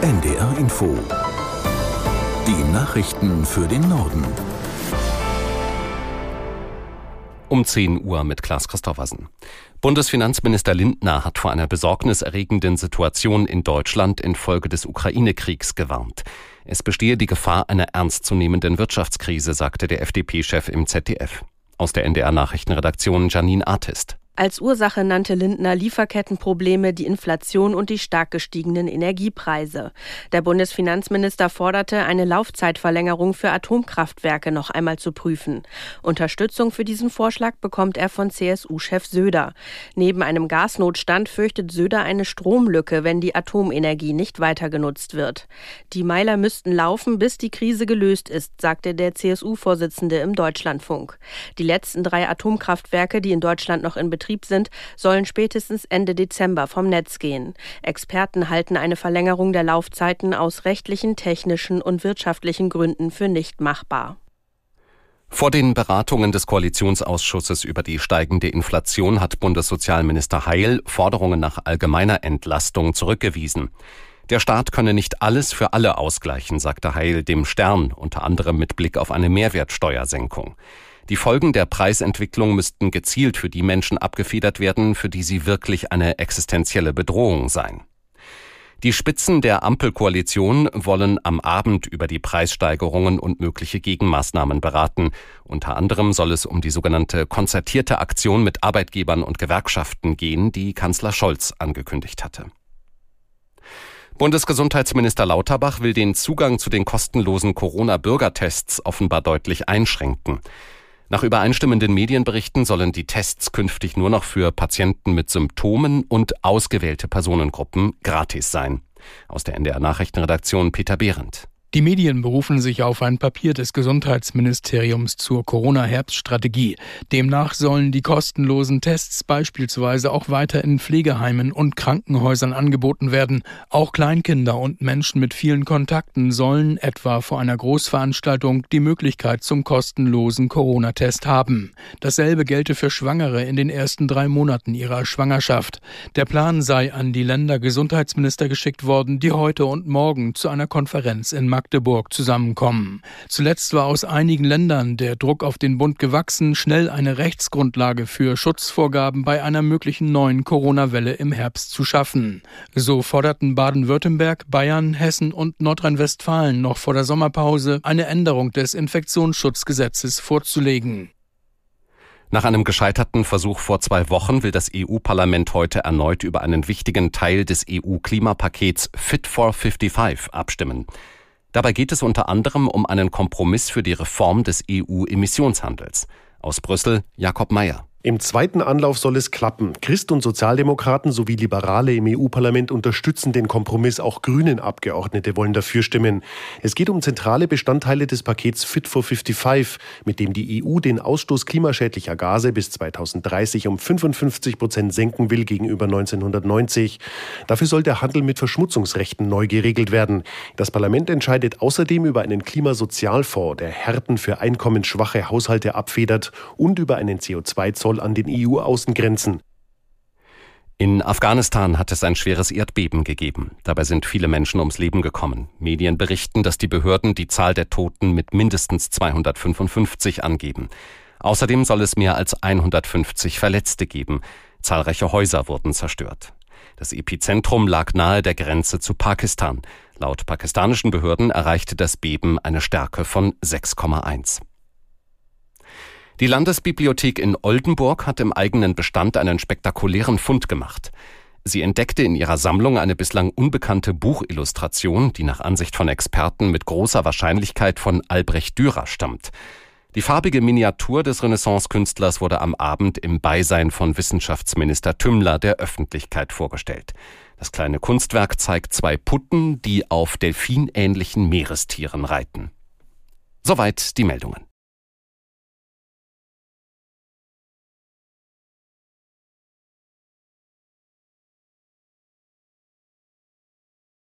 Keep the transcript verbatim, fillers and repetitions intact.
N D R Info. Die Nachrichten für den Norden. Um zehn Uhr mit Klaas Christoffersen. Bundesfinanzminister Lindner hat vor einer besorgniserregenden Situation in Deutschland infolge des Ukraine-Kriegs gewarnt. Es bestehe die Gefahr einer ernstzunehmenden Wirtschaftskrise, sagte der F D P-Chef im Z D F. Aus der N D R-Nachrichtenredaktion Janine Artist. Als Ursache nannte Lindner Lieferkettenprobleme, die Inflation und die stark gestiegenen Energiepreise. Der Bundesfinanzminister forderte, eine Laufzeitverlängerung für Atomkraftwerke noch einmal zu prüfen. Unterstützung für diesen Vorschlag bekommt er von C S U-Chef Söder. Neben einem Gasnotstand fürchtet Söder eine Stromlücke, wenn die Atomenergie nicht weiter genutzt wird. Die Meiler müssten laufen, bis die Krise gelöst ist, sagte der C S U-Vorsitzende im Deutschlandfunk. Die letzten drei Atomkraftwerke, die in Deutschland noch in Betrieb sind, sollen spätestens Ende Dezember vom Netz gehen. Experten halten eine Verlängerung der Laufzeiten aus rechtlichen, technischen und wirtschaftlichen Gründen für nicht machbar. Vor den Beratungen des Koalitionsausschusses über die steigende Inflation hat Bundessozialminister Heil Forderungen nach allgemeiner Entlastung zurückgewiesen. Der Staat könne nicht alles für alle ausgleichen, sagte Heil dem Stern, unter anderem mit Blick auf eine Mehrwertsteuersenkung. Die Folgen der Preisentwicklung müssten gezielt für die Menschen abgefedert werden, für die sie wirklich eine existenzielle Bedrohung seien. Die Spitzen der Ampelkoalition wollen am Abend über die Preissteigerungen und mögliche Gegenmaßnahmen beraten. Unter anderem soll es um die sogenannte konzertierte Aktion mit Arbeitgebern und Gewerkschaften gehen, die Kanzler Scholz angekündigt hatte. Bundesgesundheitsminister Lauterbach will den Zugang zu den kostenlosen Corona-Bürgertests offenbar deutlich einschränken. Nach übereinstimmenden Medienberichten sollen die Tests künftig nur noch für Patienten mit Symptomen und ausgewählte Personengruppen gratis sein. Aus der N D R-Nachrichtenredaktion Peter Behrendt. Die Medien berufen sich auf ein Papier des Gesundheitsministeriums zur Corona-Herbststrategie. Demnach sollen die kostenlosen Tests beispielsweise auch weiter in Pflegeheimen und Krankenhäusern angeboten werden. Auch Kleinkinder und Menschen mit vielen Kontakten sollen etwa vor einer Großveranstaltung die Möglichkeit zum kostenlosen Corona-Test haben. Dasselbe gelte für Schwangere in den ersten drei Monaten ihrer Schwangerschaft. Der Plan sei an die Ländergesundheitsminister geschickt worden, die heute und morgen zu einer Konferenz in Magdeburg zusammenkommen. Zuletzt war aus einigen Ländern der Druck auf den Bund gewachsen, schnell eine Rechtsgrundlage für Schutzvorgaben bei einer möglichen neuen Corona-Welle im Herbst zu schaffen. So forderten Baden-Württemberg, Bayern, Hessen und Nordrhein-Westfalen noch vor der Sommerpause eine Änderung des Infektionsschutzgesetzes vorzulegen. Nach einem gescheiterten Versuch vor zwei Wochen will das E U-Parlament heute erneut über einen wichtigen Teil des E U-Klimapakets Fit for fünfundfünfzig abstimmen. Dabei geht es unter anderem um einen Kompromiss für die Reform des E U-Emissionshandels. Aus Brüssel Jakob Mayer. Im zweiten Anlauf soll es klappen. Christ- und Sozialdemokraten sowie Liberale im E U-Parlament unterstützen den Kompromiss. Auch Grünen Abgeordnete wollen dafür stimmen. Es geht um zentrale Bestandteile des Pakets Fit for fünfundfünfzig, mit dem die E U den Ausstoß klimaschädlicher Gase bis zweitausenddreißig um fünfundfünfzig Prozent senken will gegenüber neunzehnhundertneunzig. Dafür soll der Handel mit Verschmutzungsrechten neu geregelt werden. Das Parlament entscheidet außerdem über einen Klimasozialfonds, der Härten für einkommensschwache Haushalte abfedert, und über einen C O zwei Zoll an den E U-Außengrenzen. In Afghanistan hat es ein schweres Erdbeben gegeben. Dabei sind viele Menschen ums Leben gekommen. Medien berichten, dass die Behörden die Zahl der Toten mit mindestens zweihundertfünfundfünfzig angeben. Außerdem soll es mehr als hundertfünfzig Verletzte geben. Zahlreiche Häuser wurden zerstört. Das Epizentrum lag nahe der Grenze zu Pakistan. Laut pakistanischen Behörden erreichte das Beben eine Stärke von sechs Komma eins. Die Landesbibliothek in Oldenburg hat im eigenen Bestand einen spektakulären Fund gemacht. Sie entdeckte in ihrer Sammlung eine bislang unbekannte Buchillustration, die nach Ansicht von Experten mit großer Wahrscheinlichkeit von Albrecht Dürer stammt. Die farbige Miniatur des Renaissance-Künstlers wurde am Abend im Beisein von Wissenschaftsminister Tümmler der Öffentlichkeit vorgestellt. Das kleine Kunstwerk zeigt zwei Putten, die auf delfinähnlichen Meerestieren reiten. Soweit die Meldungen.